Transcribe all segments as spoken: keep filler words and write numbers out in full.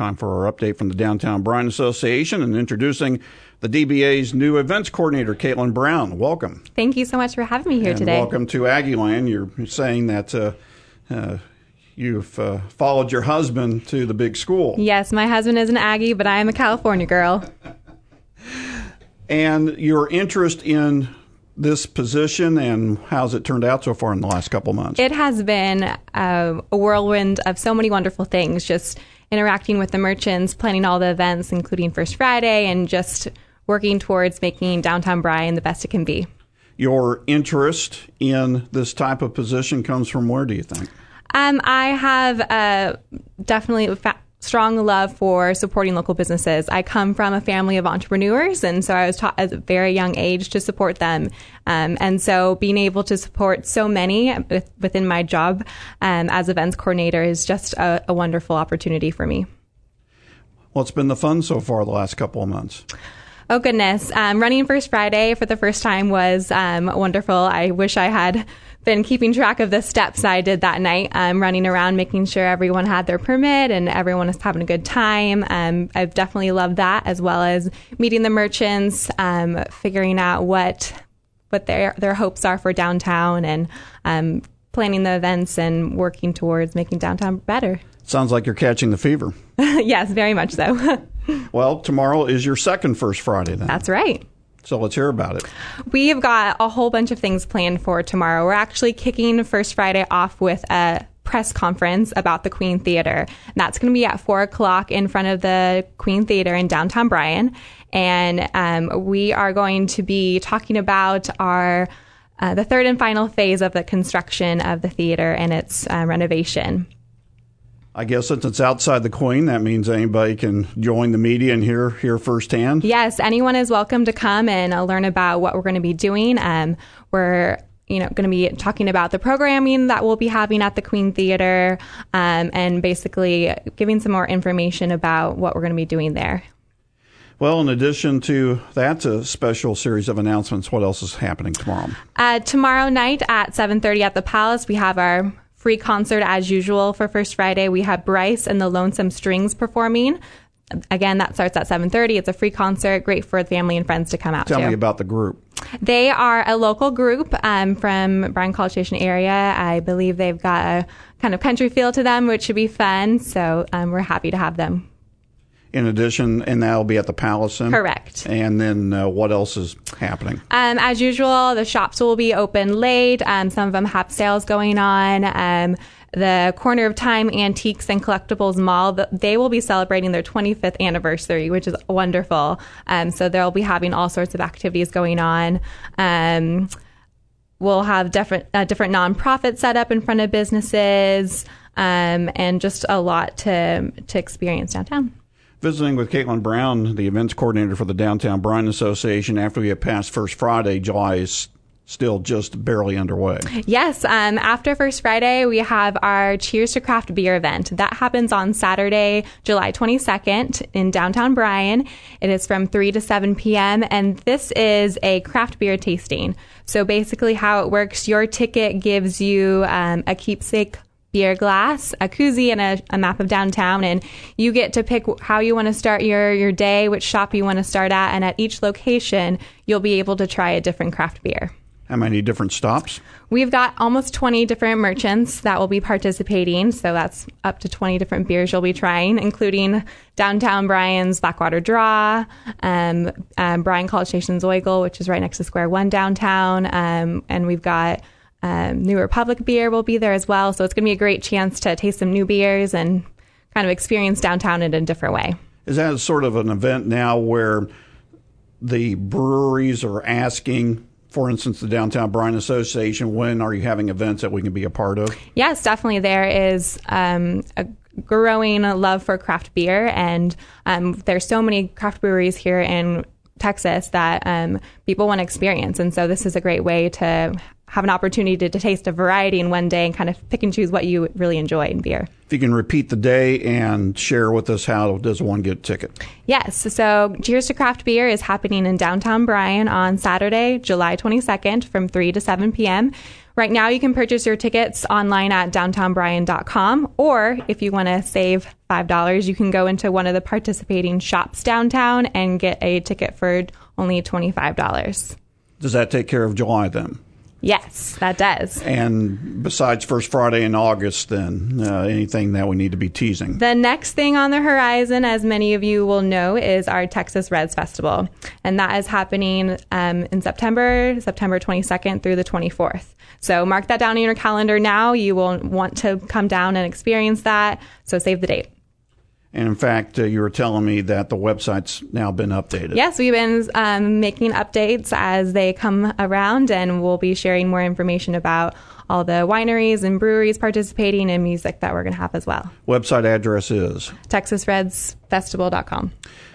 Time for our update from the Downtown Bryan Association and introducing the D B A's new events coordinator, Caitlin Brown. Welcome. Thank you so much for having me here and today. Welcome to Aggieland. You're saying that uh, uh, you've uh, followed your husband to the big school. Yes, my husband is an Aggie, but I am a California girl. And your interest in this position, and how's it turned out so far in the last couple months? It has been uh, a whirlwind of so many wonderful things, just interacting with the merchants, planning all the events, including First Friday, and just working towards making Downtown Bryan the best it can be. Your interest in this type of position comes from where, do you think? Um, I have uh, definitely a fa- strong love for supporting local businesses. I come from a family of entrepreneurs, and so I was taught at a very young age to support them. Um, and so being able to support so many within my job um, as events coordinator is just a, a wonderful opportunity for me. What's been the fun so far the last couple of months? Oh, goodness. Um, running First Friday for the first time was um, wonderful. I wish I had been keeping track of the steps I did that night, um, running around, making sure everyone had their permit and everyone is having a good time. Um, I've definitely loved that, as well as meeting the merchants, um, figuring out what what their their hopes are for downtown, and um, planning the events and working towards making downtown better. Sounds like you're catching the fever. Yes, very much so. Well, tomorrow is your second First Friday then. That's right. So let's hear about it. We've got a whole bunch of things planned for tomorrow. We're actually kicking First Friday off with a press conference about the Queen Theater. And that's going to be at four o'clock in front of the Queen Theater in downtown Bryan. And um, we are going to be talking about our uh, the third and final phase of the construction of the theater and its uh, renovation. I guess since it's outside the Queen, that means anybody can join the media and hear hear firsthand? Yes, anyone is welcome to come and uh, learn about what we're going to be doing. Um, we're you know, going to be talking about the programming that we'll be having at the Queen Theater, um, and basically giving some more information about what we're going to be doing there. Well, in addition to that a special series of announcements, what else is happening tomorrow? Uh, tomorrow night at seven thirty at the Palace, we have our free concert as usual for First Friday. We have Bryce and the Lonesome Strings performing. Again, that starts at seven thirty. It's a free concert, great for family and friends to come out Tell to. me about the group. They are a local group um, from Bryan College Station area. I believe they've got a kind of country feel to them, which should be fun. So um, we're happy to have them. In addition, and that'll be at the Palace? Then? Correct. And then uh, what else is happening? Um, as usual, the shops will be open late. Um, some of them have sales going on. Um, the Corner of Time Antiques and Collectibles Mall, they will be celebrating their twenty-fifth anniversary, which is wonderful. Um, so they'll be having all sorts of activities going on. Um, we'll have different, uh, different nonprofits set up in front of businesses, um, and just a lot to to experience downtown. Visiting with Caitlin Brown, the events coordinator for the Downtown Bryan Association. After we get past First Friday, July is still just barely underway. Yes. Um, after First Friday, we have our Cheers to Craft Beer event. That happens on Saturday, July twenty-second in downtown Bryan. It is from three to seven p.m. And this is a craft beer tasting. So basically how it works, your ticket gives you um, a keepsake beer glass, a koozie, and a, a map of downtown, and you get to pick how you want to start your, your day, which shop you want to start at, and at each location, you'll be able to try a different craft beer. How many different stops? We've got almost twenty different merchants that will be participating, so that's up to twenty different beers you'll be trying, including downtown Bryan's Blackwater Draw, um, um, Bryan College Station's Oigle, which is right next to Square One downtown, um, and we've got Um, New Republic beer will be there as well. So it's going to be a great chance to taste some new beers and kind of experience downtown in a different way. Is that sort of an event now where the breweries are asking, for instance, the Downtown Bryan Association, when are you having events that we can be a part of? Yes, definitely. There is um, a growing love for craft beer, and um, there's so many craft breweries here in Texas that um, people want to experience. And so this is a great way to have an opportunity to, to taste a variety in one day and kind of pick and choose what you really enjoy in beer. If you can repeat the day and share with us, how does one get a ticket? Yes. So Cheers to Craft Beer is happening in downtown Bryan on Saturday, July twenty-second from three to seven p.m. Right now, you can purchase your tickets online at downtown bryan dot com, or if you want to save five dollars, you can go into one of the participating shops downtown and get a ticket for only twenty-five dollars. Does that take care of July then? Yes, that does. And besides First Friday in August, then, uh, anything that we need to be teasing? The next thing on the horizon, as many of you will know, is our Texas Reds Festival. And that is happening um, in September, September twenty-second through the twenty-fourth. So mark that down in your calendar now. You will want to come down and experience that. So save the date. And in fact, uh, you were telling me that the website's now been updated. Yes, we've been um, making updates as they come around, and we'll be sharing more information about all the wineries and breweries participating in music that we're going to have as well. Website address is? texas reds festival dot com.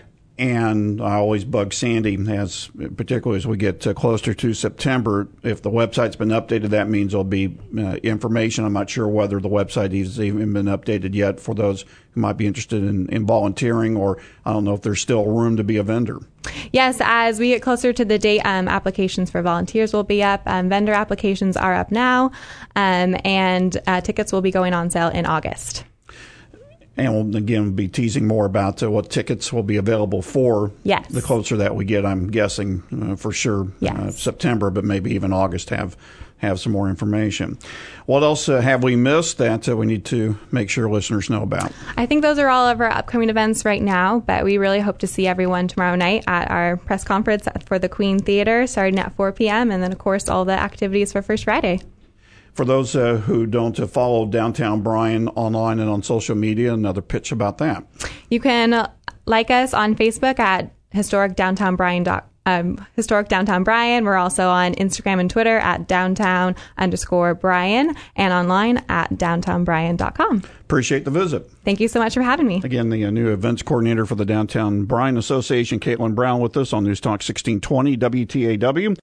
And I always bug Sandy, as particularly as we get uh, closer to September. If the website's been updated, that means there'll be uh, information. I'm not sure whether the website has even been updated yet for those who might be interested in, in volunteering, or I don't know if there's still room to be a vendor. Yes, as we get closer to the date, um, applications for volunteers will be up. Um, vendor applications are up now, um, and uh, tickets will be going on sale in August. And we'll, again, be teasing more about uh, what tickets will be available for. Yes. The closer that we get, I'm guessing uh, for sure yes. uh, September, but maybe even August have have some more information. What else uh, have we missed that uh, we need to make sure listeners know about? I think those are all of our upcoming events right now, but we really hope to see everyone tomorrow night at our press conference for the Queen Theater starting at four p.m. and then, of course, all the activities for First Friday. For those uh, who don't uh, follow Downtown Bryan online and on social media, another pitch about that. You can like us on Facebook at Historic Downtown Bryan. Um, Historic Downtown Bryan. We're also on Instagram and Twitter at downtown underscore Bryan, and online at downtown bryan dot com. Appreciate the visit. Thank you so much for having me. Again, the uh, new events coordinator for the Downtown Bryan Association, Caitlin Brown, with us on News Talk sixteen twenty W T A W.